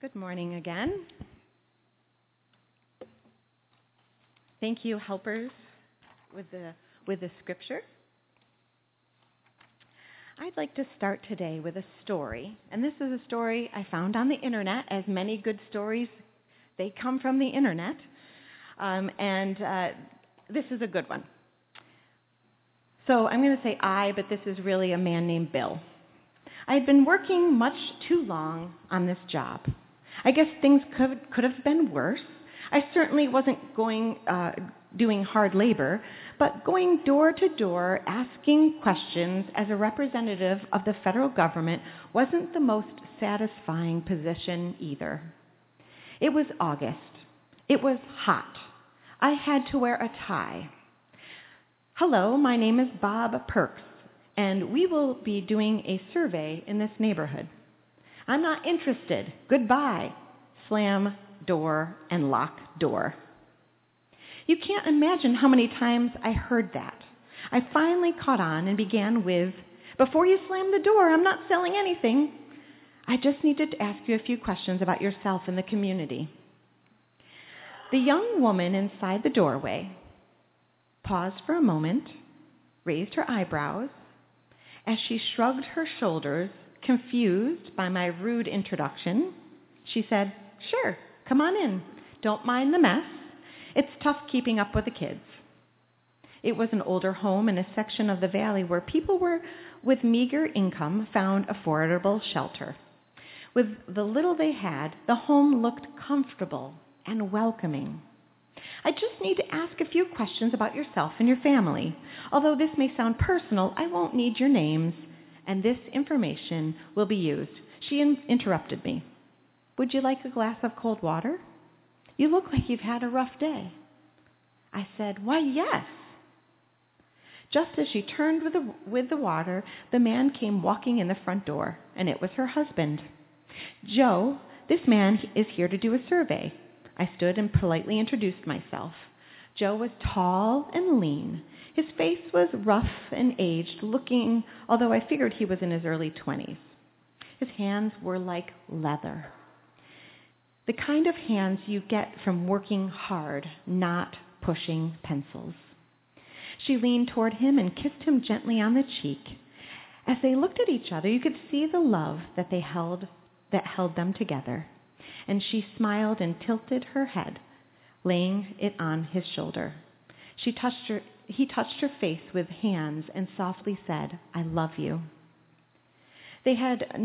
Good morning again. Thank you, helpers, with the scripture. I'd like to start today with a story, and this is a story I found on the internet. As many good stories, they come from the internet, this is a good one. So I'm going to say I, but this is really a man named Bill. I had been working much too long on this job. I guess things could have been worse. I certainly wasn't doing hard labor, but going door to door asking questions as a representative of the federal government wasn't the most satisfying position either. It was August. It was hot. I had to wear a tie. Hello, my name is Bob Perks, and we will be doing a survey in this neighborhood. I'm not interested. Goodbye. Slam door and lock door. You can't imagine how many times I heard that. I finally caught on and began with, before you slam the door, I'm not selling anything. I just needed to ask you a few questions about yourself and the community. The young woman inside the doorway paused for a moment, raised her eyebrows. As she shrugged her shoulders, confused by my rude introduction, she said, "Sure, come on in. Don't mind the mess. It's tough keeping up with the kids." It was an older home in a section of the valley where people with meager income found affordable shelter. With the little they had, the home looked comfortable and welcoming. I just need to ask a few questions about yourself and your family. Although this may sound personal, I won't need your names, and this information will be used. She interrupted me. "Would you like a glass of cold water? You look like you've had a rough day." I said, "Why, yes." Just as she turned with the water, the man came walking in the front door, and it was her husband. "Joe, this man is here to do a survey." I stood and politely introduced myself. Joe was tall and lean. His face was rough and aged looking, although I figured he was in his early 20s. His hands were like leather. The kind of hands you get from working hard, not pushing pencils. She leaned toward him and kissed him gently on the cheek. As they looked at each other, you could see the love that held them together. And she smiled and tilted her head, laying it on his shoulder. He touched her face with hands and softly said, "I love you." They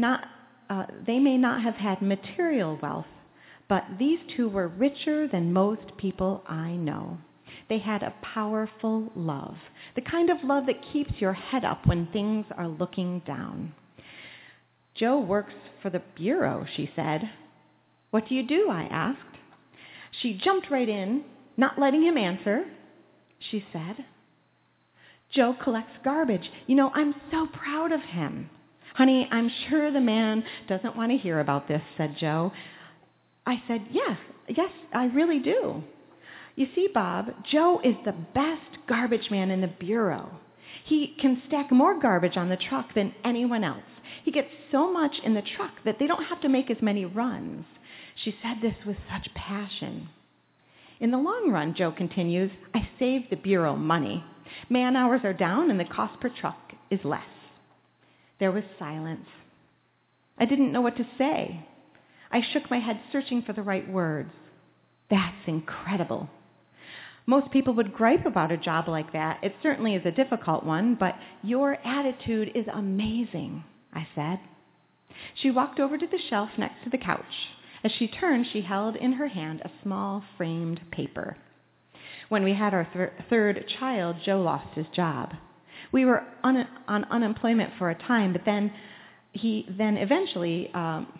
may not have had material wealth, but these two were richer than most people I know. They had a powerful love, the kind of love that keeps your head up when things are looking down. "Joe works for the Bureau," she said. "What do you do?" I asked. She jumped right in, not letting him answer. She said, "Joe collects garbage. I'm so proud of him." "Honey, I'm sure the man doesn't want to hear about this," said Joe. I said, yes, I really do. "You see, Bob, Joe is the best garbage man in the Bureau. He can stack more garbage on the truck than anyone else. He gets so much in the truck that they don't have to make as many runs." She said this with such passion. "In the long run," Joe continues, "I save the Bureau money. Man hours are down and the cost per truck is less." There was silence. I didn't know what to say. I shook my head, searching for the right words. "That's incredible. Most people would gripe about a job like that. It certainly is a difficult one, but your attitude is amazing," I said. She walked over to the shelf next to the couch. As she turned, she held in her hand a small framed paper. When we had our third child, Joe lost his job. We were on unemployment for a time, but then eventually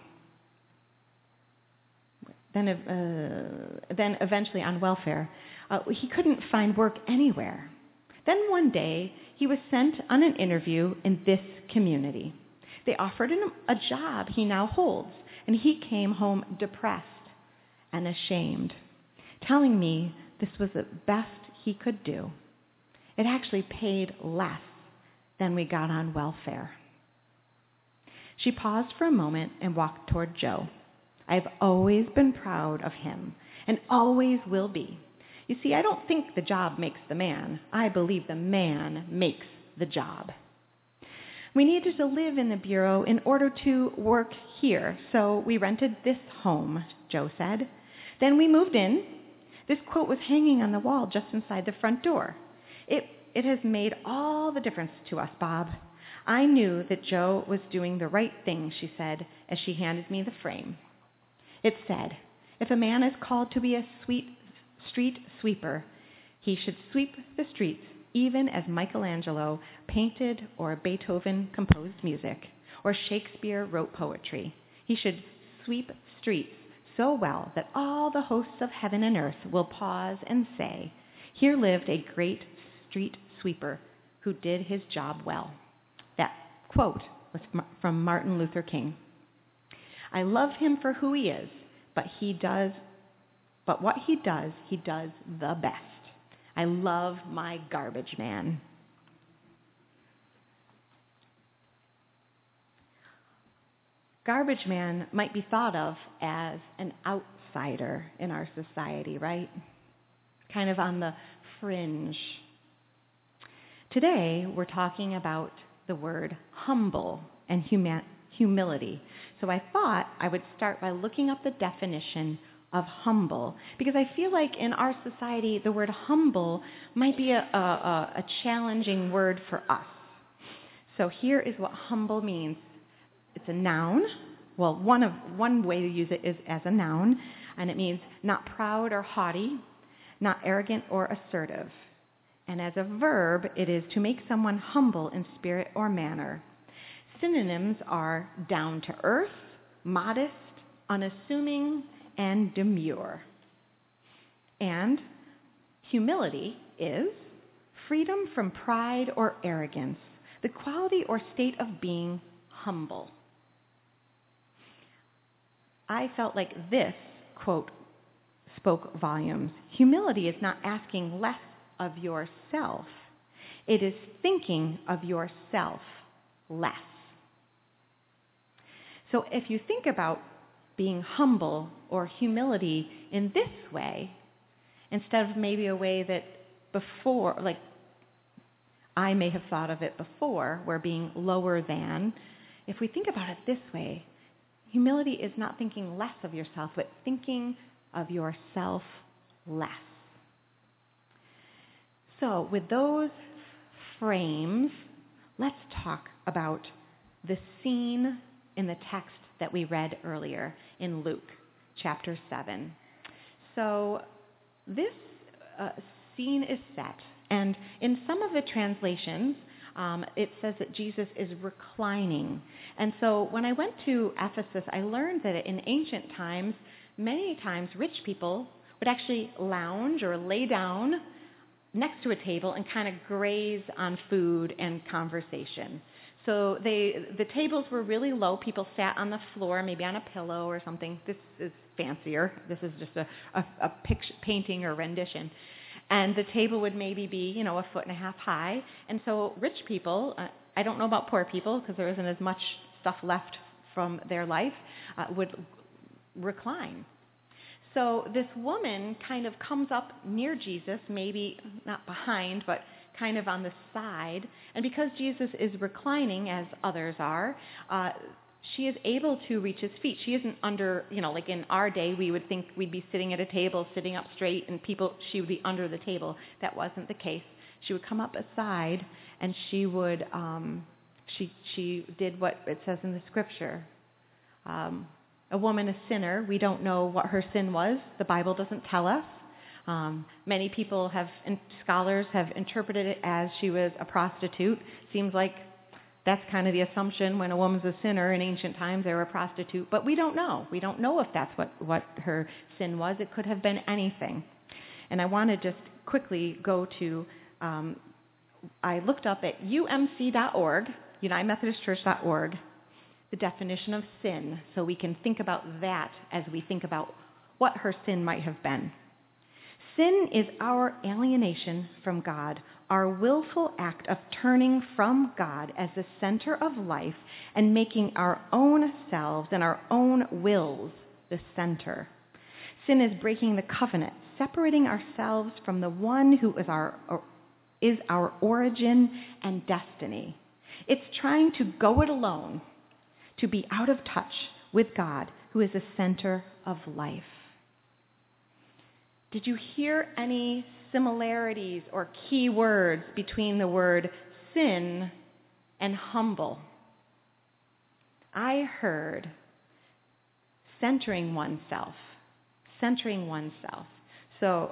on welfare. He couldn't find work anywhere. Then one day, he was sent on an interview in this community. They offered him a job he now holds, and he came home depressed and ashamed, telling me this was the best he could do. It actually paid less than we got on welfare. She paused for a moment and walked toward Joe. I've always been proud of him and always will be. You see, I don't think the job makes the man. I believe the man makes the job. We needed to live in the Bureau in order to work here, so we rented this home, Joe said. Then we moved in. This quote was hanging on the wall just inside the front door. It has made all the difference to us, Bob. I knew that Joe was doing the right thing, she said, as she handed me the frame. It said, if a man is called to be a street sweeper, he should sweep the streets even as Michelangelo painted or Beethoven composed music or Shakespeare wrote poetry. He should sweep streets so well that all the hosts of heaven and earth will pause and say, here lived a great street sweeper who did his job well. That quote was from Martin Luther King. I love him for who he is, but what he does the best. I love my garbage man. Garbage man might be thought of as an outsider in our society, right? Kind of on the fringe. Today, we're talking about the word humble and humility. So I thought I would start by looking up the definition of humble, because I feel like in our society, the word humble might be a challenging word for us. So here is what humble means. It's a noun. Well, one way to use it is as a noun, and it means not proud or haughty, not arrogant or assertive. And as a verb, it is to make someone humble in spirit or manner. Synonyms are down to earth, modest, unassuming, and demure. And humility is freedom from pride or arrogance, the quality or state of being humble. I felt like this quote spoke volumes. Humility is not asking less of yourself. It is thinking of yourself less. So if you think about being humble or humility in this way, instead of maybe a way that before, like I may have thought of it before, where being lower than, if we think about it this way, humility is not thinking less of yourself, but thinking of yourself less. So with those frames, let's talk about the scene in the text that we read earlier in Luke chapter 7. So this scene is set, and in some of the translations, it says that Jesus is reclining. And so when I went to Ephesus, I learned that in ancient times, many times rich people would actually lounge or lay down next to a table and kind of graze on food and conversation. So the tables were really low. People sat on the floor, maybe on a pillow or something. This is fancier. This is just a picture, painting or rendition. And the table would maybe be, 1.5 feet high. And so rich people, I don't know about poor people because there isn't as much stuff left from their life, would recline. So this woman kind of comes up near Jesus, maybe not behind, but kind of on the side. And because Jesus is reclining, as others are, she is able to reach his feet. She isn't under, like in our day, we would think we'd be sitting at a table, sitting up straight, and she would be under the table. That wasn't the case. She would come up aside, and she would, she did what it says in the scripture. A woman, a sinner, we don't know what her sin was. The Bible doesn't tell us. Many people and scholars have interpreted it as she was a prostitute. Seems like that's kind of the assumption. When a woman's a sinner in ancient times, they were a prostitute. But we don't know. We don't know if that's what her sin was. It could have been anything. And I want to just quickly go to, I looked up at umc.org, UnitedMethodistChurch.org, the definition of sin, so we can think about that as we think about what her sin might have been. Sin is our alienation from God, our willful act of turning from God as the center of life and making our own selves and our own wills the center. Sin is breaking the covenant, separating ourselves from the one who is our origin and destiny. It's trying to go it alone, to be out of touch with God, who is the center of life. Did you hear any similarities or key words between the word sin and humble? I heard centering oneself. So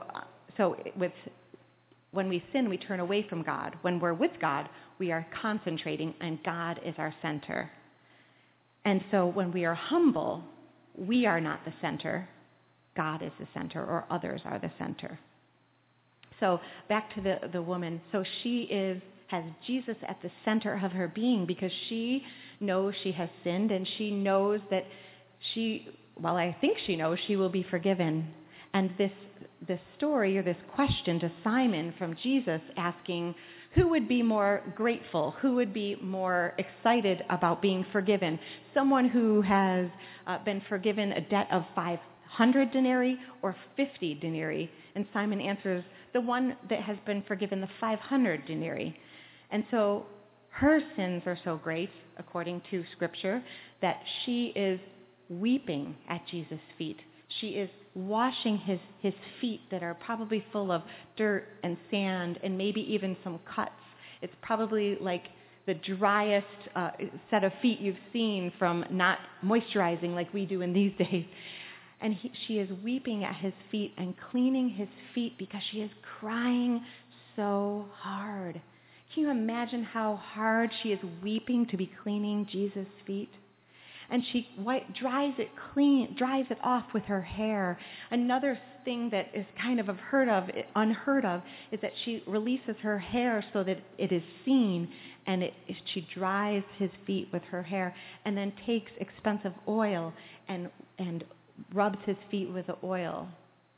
when we sin, we turn away from God. When we're with God, we are concentrating, and God is our center. And so when we are humble, we are not the center. God is the center, or others are the center. So back to the woman. So she has Jesus at the center of her being because she knows she has sinned, and she knows that I think she knows she will be forgiven. And this story, or this question to Simon from Jesus asking, who would be more grateful? Who would be more excited about being forgiven? Someone who has been forgiven a debt of 500 denarii or 50 denarii? And Simon answers, the one that has been forgiven the 500 denarii. And so her sins are so great, according to Scripture, that she is weeping at Jesus' feet. She is washing his feet that are probably full of dirt and sand and maybe even some cuts. It's probably like the driest set of feet you've seen from not moisturizing like we do in these days. And she is weeping at his feet and cleaning his feet because she is crying so hard. Can you imagine how hard she is weeping to be cleaning Jesus' feet? And she dries it off with her hair. Another thing that is kind of unheard of, is that she releases her hair so that it is seen, and she dries his feet with her hair, and then takes expensive oil and rubs his feet with the oil.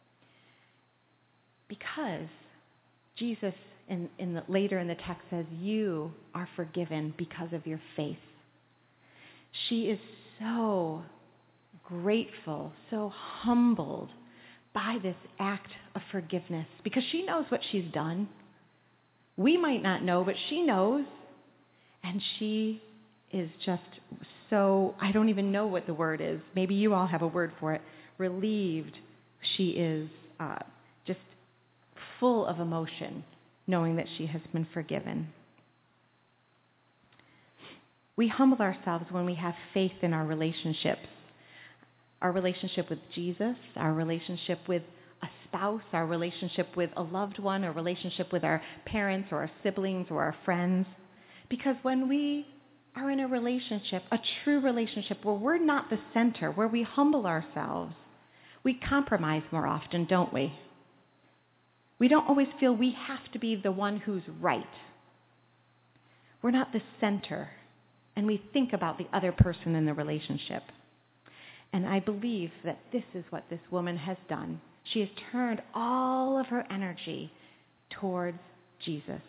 Because Jesus, later in the text, says, you are forgiven because of your faith. She is so grateful, so humbled by this act of forgiveness because she knows what she's done. We might not know, but she knows. And she is just so, I don't even know what the word is. Maybe you all have a word for it. Relieved. She is just full of emotion, knowing that she has been forgiven. We humble ourselves when we have faith in our relationships. Our relationship with Jesus, our relationship with a spouse, our relationship with a loved one, our relationship with our parents or our siblings or our friends. Because when we are in a relationship, a true relationship where we're not the center, where we humble ourselves, we compromise more often, don't we? We don't always feel we have to be the one who's right. We're not the center. And we think about the other person in the relationship. And I believe that this is what this woman has done. She has turned all of her energy towards Jesus.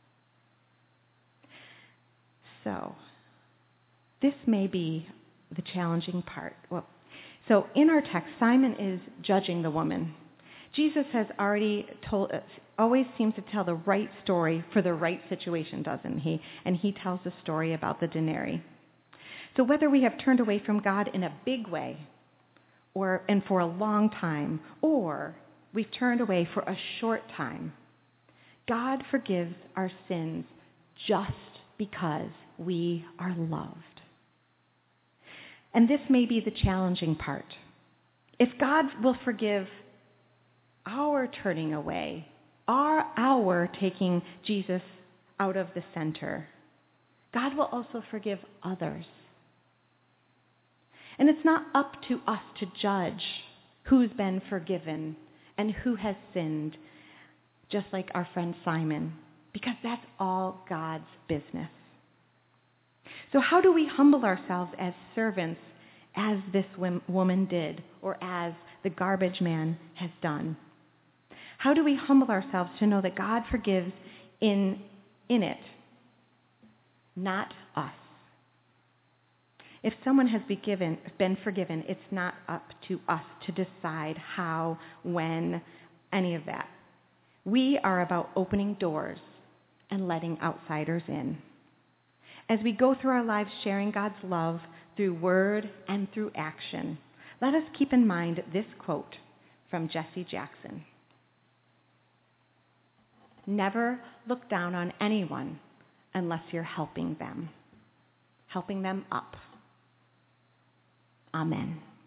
So, this may be the challenging part. So in our text, Simon is judging the woman. Jesus has always seems to tell the right story for the right situation, doesn't he? And he tells the story about the denarii. So whether we have turned away from God in a big way and for a long time, or we've turned away for a short time, God forgives our sins just because we are loved. And this may be the challenging part. If God will forgive our turning away, our taking Jesus out of the center, God will also forgive others. And it's not up to us to judge who's been forgiven and who has sinned, just like our friend Simon, because that's all God's business. So how do we humble ourselves as servants, as this woman did, or as the garbage man has done? How do we humble ourselves to know that God forgives in it, not us? If someone has been forgiven, it's not up to us to decide how, when, any of that. We are about opening doors and letting outsiders in. As we go through our lives sharing God's love through word and through action, let us keep in mind this quote from Jesse Jackson. Never look down on anyone unless you're helping them up. Amen.